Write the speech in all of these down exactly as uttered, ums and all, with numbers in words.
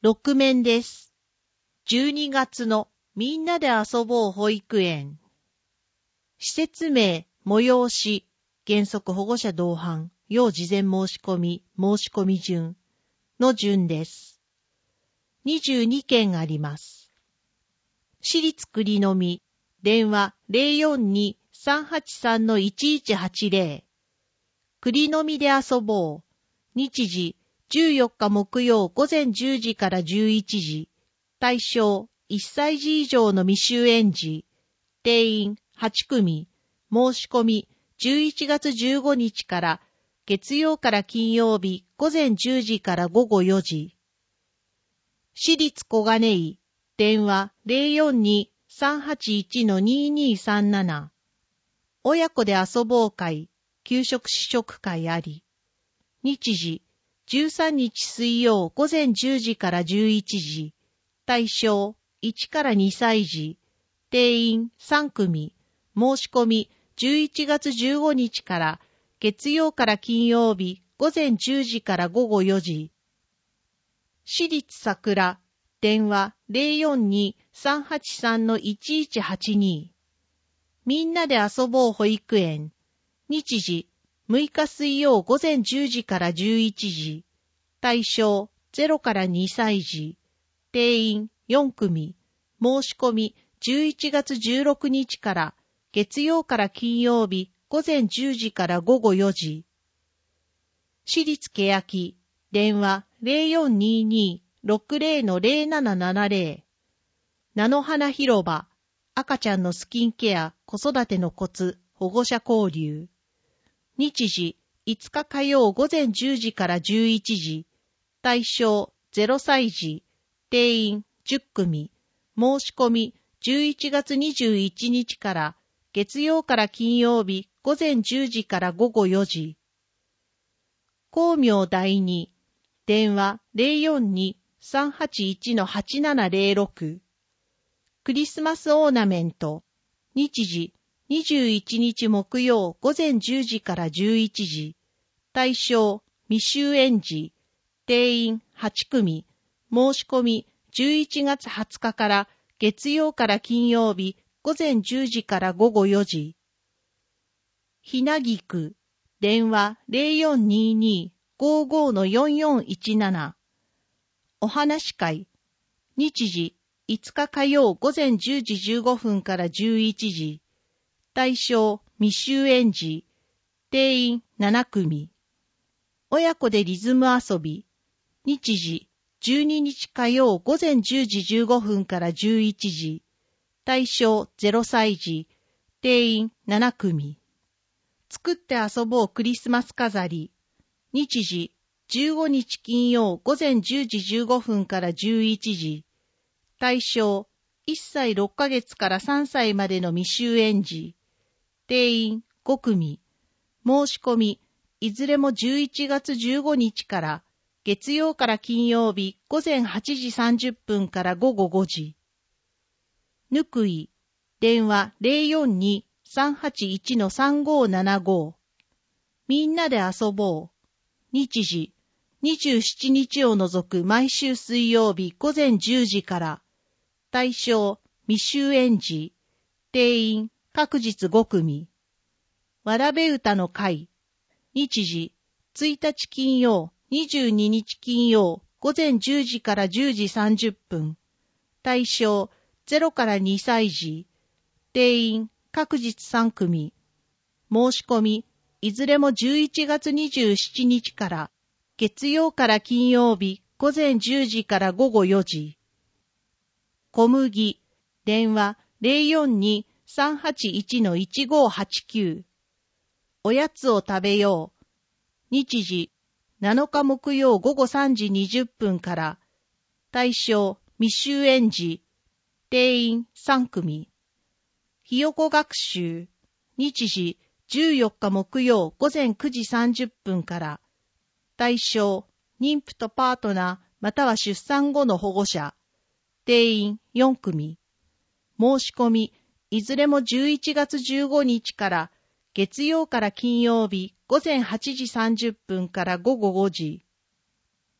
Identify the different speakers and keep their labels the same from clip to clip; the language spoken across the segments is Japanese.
Speaker 1: ろく面です。じゅうにがつのみんなで遊ぼう保育園。施設名、催し、原則保護者同伴、要事前申し込み、申し込み順の順です。にじゅうにけんあります。私立栗の実、電話 ゼロよんに さんはちさん いちいちはちゼロ。栗の実で遊ぼう。日時、じゅうよっか木曜午前じゅうじからじゅういちじ。対象、いっさいじ以上の未就園児。定員はちくみ。申し込みじゅういちがつじゅうごにちから月曜から金曜日午前じゅうじから午後よじ。私立小金井。電話 ゼロよんに さんはちいち ににさんなな。親子で遊ぼう会、給食試食会あり。日時、じゅうさんにち水曜午前じゅうじからじゅういちじ。対象、いちからにさい児。定員さんくみ。申し込みじゅういちがつじゅうごにちから月曜から金曜日午前じゅうじから午後よじ。私立桜。電話 ゼロよんに さんはちさん いちいちはちに。みんなで遊ぼう保育園。日時、むいか水曜午前じゅうじからじゅういちじ。対象ゼロからにさい児。定員よんくみ。申し込みじゅういちがつじゅうろくにちから月曜から金曜日午前じゅうじから午後よじ。私立欅。電話 ゼロよんにに ろくゼロ ゼロななななゼロ。菜の花広場。赤ちゃんのスキンケア、子育てのコツ、保護者交流。日時、いつか火曜午前じゅうじからじゅういちじ。対象ゼロさい児。定員じゅっくみ。申し込みじゅういちがつにじゅういちにちから月曜から金曜日午前じゅうじから午後よじ。光明第二。電話 ゼロよんに さんはちいち はちななゼロろく。クリスマスオーナメント。日時、にじゅういちにち木曜午前じゅうじからじゅういちじ。対象、未就園児。定員はちくみ。申し込みじゅういちがつはつかから月曜から金曜日午前じゅうじから午後よじ。ひなぎく。電話 ゼロよんにに ごご よんよんいちなな。お話会。日時、いつか火曜午前じゅうじじゅうごふんからじゅういちじ。対象、未就園児。定員ななくみ。親子でリズム遊び。日時、じゅうににち火曜午前じゅうじじゅうごふんからじゅういちじ。対象ゼロさい児。定員ななくみ。作って遊ぼうクリスマス飾り。日時、じゅうごにち金曜午前じゅうじじゅうごふんからじゅういちじ。対象、いっさいろっかげつからさんさいまでの未就園児。定員ごくみ。申し込み、いずれもじゅういちがつじゅうごにちから月曜から金曜日午前はちじさんじゅっぷんから午後ごじ。ぬくい。電話 ゼロよんに さんはちいち さんごななご。みんなで遊ぼう。日時、にじゅうしちにちを除く毎週水曜日午前じゅうじから。対象、未就園児。定員、各日ごくみ。わらべ歌の会。日時、ついたち金曜、にじゅうににち金曜、午前じゅうじからじゅうじさんじゅっぷん。対象、ゼロからにさい児。定員、各日さんくみ。申し込み、いずれもじゅういちがつにじゅうしちにちから、月曜から金曜日、午前じゅうじから午後よじ。小麦。電話 ゼロよんに さんはちいち いちごはちきゅう。おやつを食べよう。日時、なのか木曜午後さんじにじゅっぷんから。対象、未就園児。定員さんくみ。ひよこ学習。日時、じゅうよっか木曜午前くじさんじゅっぷんから。対象、妊婦とパートナーまたは出産後の保護者。定員よんくみ。申し込み、いずれもじゅういちがつじゅうごにちから月曜から金曜日午前はちじさんじゅっぷんから午後ごじ。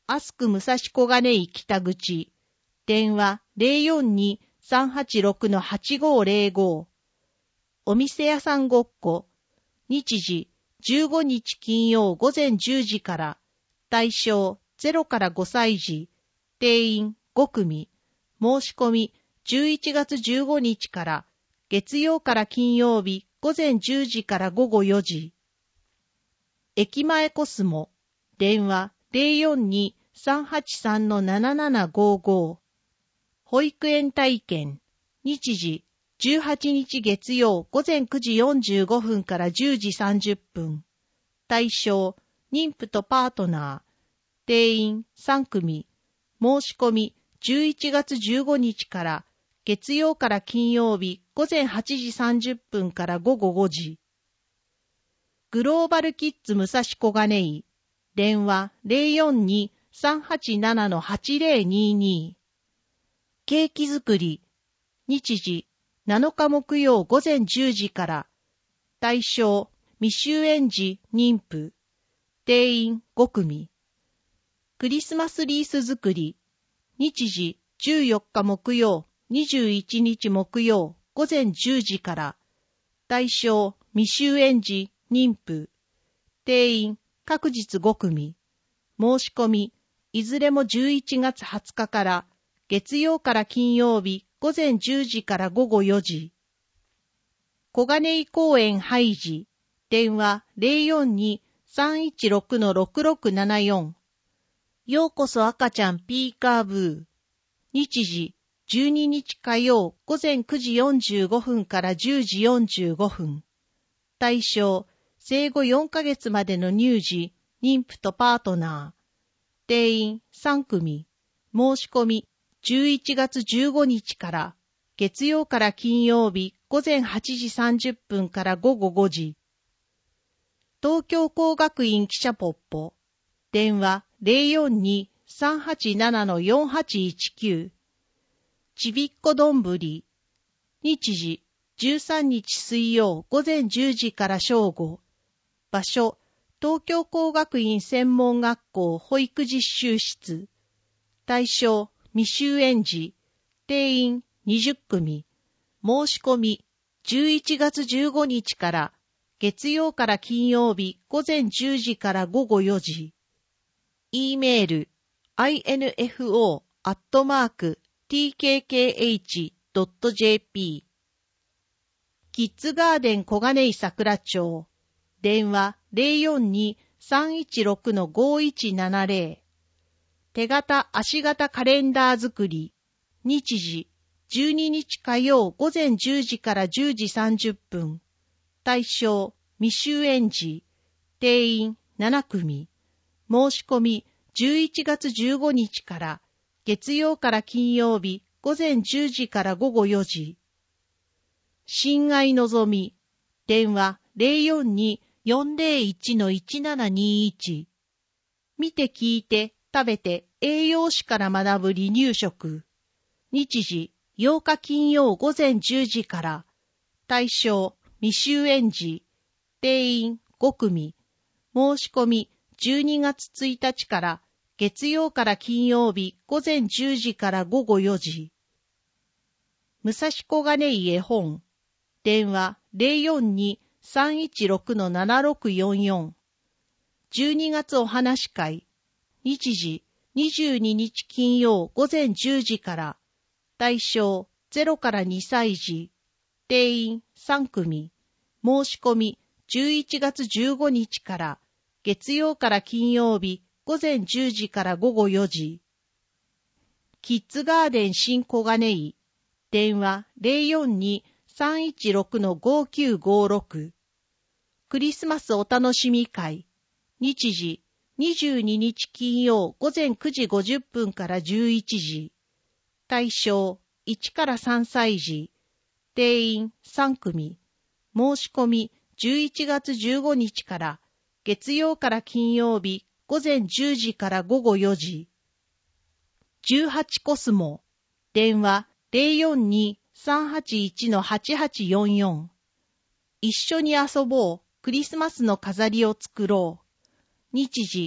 Speaker 1: アスク武蔵小金井北口、電話 ゼロよんに さんはちろく はちごゼロご、お店屋さんごっこ、日時じゅうごにち金曜午前じゅうじから、対象ゼロからごさい児、定員ご組、申し込みじゅういちがつじゅうごにちから、月曜から金曜日午前じゅうじから午後よじ。駅前コスモ、電話 ゼロよんに さんはちさん ななななごご。保育園体験、日時じゅうはちにち月曜午前くじよんじゅうごふんからじゅうじさんじゅっぷん。対象、妊婦とパートナー。定員さん組。申し込みじゅういちがつじゅうごにちから、月曜から金曜日午前はちじさんじゅっぷんから午後ごじ。グローバルキッズ武蔵小金井。電話 ゼロよんに さんはちなな はちゼロにに。ケーキ作り。日時なのか木曜午前じゅうじから。対象未就園児妊婦。定員ご組。クリスマスリース作り。日時じゅうよっか木曜にじゅういちにち木曜午前じゅうじから。対象未就園児妊婦。定員各日ご組。申し込みいずれもじゅういちがつはつかから月曜から金曜日午前じゅうじから午後よじ。小金井公園ハイジ。電話 ゼロよんに さんいちろく ろくろくななよん。ようこそ赤ちゃんピーカーブー。日時じゅうににち火曜午前くじよんじゅうごふんからじゅうじよんじゅうごふん。対象生後よんかげつまでの乳児、妊婦とパートナー。定員さん組。申し込みじゅういちがつじゅうごにちから、月曜から金曜日午前はちじさんじゅっぷんから午後ごじ。東京工学院記者ポッポ。電話 ゼロよんに さんはちなな よんはちいちきゅう。ちびっこどんぶり。日時じゅうさんにち水曜午前じゅうじから正午。場所東京工学院専門学校保育実習室。対象未就園児。定員にじゅっ組。申し込みじゅういちがつじゅうごにちから、月曜から金曜日午前じゅうじから午後よじ。E メール アイエヌエフオー アットマーク ティーケーケーエイチ ドット ジェーピー。キッズガーデン小金井桜町。電話 ゼロよんに さんいちろく ごいちななゼロ。手形足形カレンダー作り。日時じゅうににち火曜午前じゅうじからじゅうじさんじゅっぷん。対象未就園児。定員なな組。申し込みじゅういちがつじゅうごにちから、月曜から金曜日午前じゅうじから午後よじ。親愛のぞみ。電話 ゼロよんに よんゼロいち いちななにいち。見て聞いて食べて栄養士から学ぶ離乳食。日時ようか金曜午前じゅうじから。対象未就園児。定員ご組。申し込みじゅうにがつついたちから、月曜から金曜日午前じゅうじから午後よじ。武蔵小金井絵本。電話 ゼロよんに さんいちろく ななろくよんよん。じゅうにがつお話会。日時にじゅうににち金曜午前じゅうじから。対象ゼロからにさい児。定員さん組。申し込みじゅういちがつじゅうごにちから。月曜から金曜日午前じゅうじから午後よじ。キッズガーデン新小金井。電話 ゼロよんに さんいちろく ごきゅうごろく。クリスマスお楽しみ会。日時にじゅうににち金曜午前くじごじゅっぷんからじゅういちじ。対象いちからさんさい児。定員さん組。申し込みじゅういちがつじゅうごにちから、月曜から金曜日午前じゅうじから午後よじ。じゅうはちコスモ。電話 ゼロよんに さんはちいち はちはちよんよん。一緒に遊ぼう。クリスマスの飾りを作ろう。日時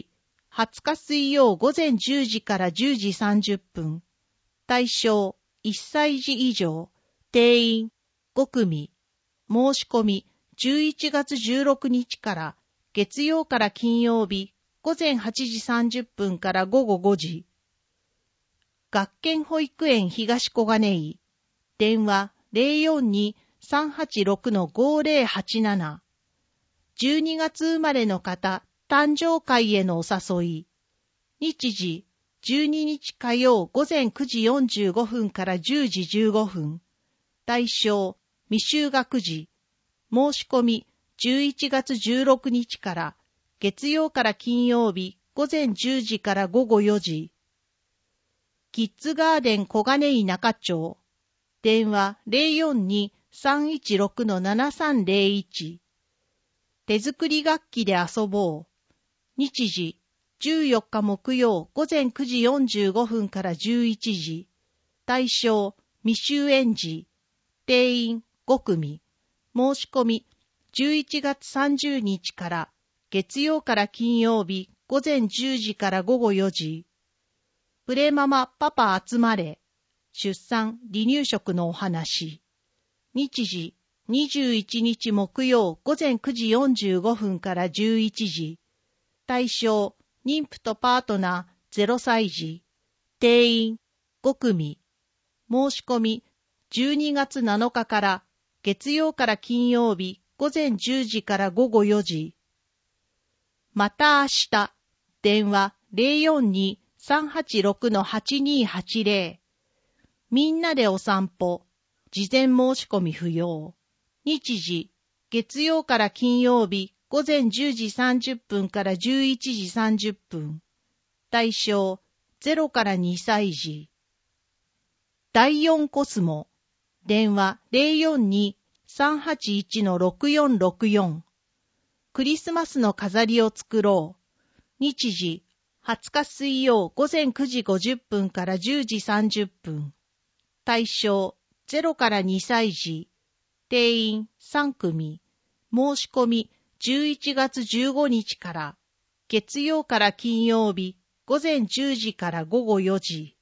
Speaker 1: はつか水曜午前じゅうじからじゅうじさんじゅっぷん。対象いっさい児以上。定員ご組。申し込みじゅういちがつじゅうろくにちから月曜から金曜日午前はちじさんじゅっぷんから午後ごじ。学研保育園東小金井。電話 ゼロよんに さんはちろく ごゼロはちなな。じゅうにがつ生まれの方、誕生会へのお誘い。日時、じゅうににち火曜午前くじよんじゅうごふんからじゅうじじゅうごふん。対象、未就学児。申し込み、じゅういちがつじゅうろくにちから、月曜から金曜日、午前じゅうじから午後よじ。キッズガーデン小金井中町。電話 ゼロよんに さんいちろく ななさんゼロいち。手作り楽器で遊ぼう。日時、じゅうよっか木曜午前くじよんじゅうごふんからじゅういちじ。対象、未就園児。定員ご組。申し込み、じゅういちがつさんじゅうにちから、月曜から金曜日、午前じゅうじから午後よじ。プレママパパ集まれ。出産、離乳食のお話。日時、にじゅういちにち木曜午前くじよんじゅうごふんからじゅういちじ。対象、妊婦とパートナーゼロさい児。定員ご組。申し込み、じゅうにがつなのかから月曜から金曜日午前じゅうじから午後よじ。また明日。電話 ゼロよんに さんはちろく はちにはちゼロ。みんなでお散歩。事前申し込み不要。日時、月曜から金曜日午前じゅうじさんじゅっぷんからじゅういちじさんじゅっぷん。対象、ゼロからにさい児。だいよんコスモ。電話 ゼロよんに さんはちいち ろくよんろくよん。クリスマスの飾りを作ろう。日時、はつか水曜午前くじごじゅっぷんからじゅうじさんじゅっぷん。対象、ゼロからにさい児。定員さん組。申し込みじゅういちがつじゅうごにちから、月曜から金曜日、午前じゅうじから午後よじ。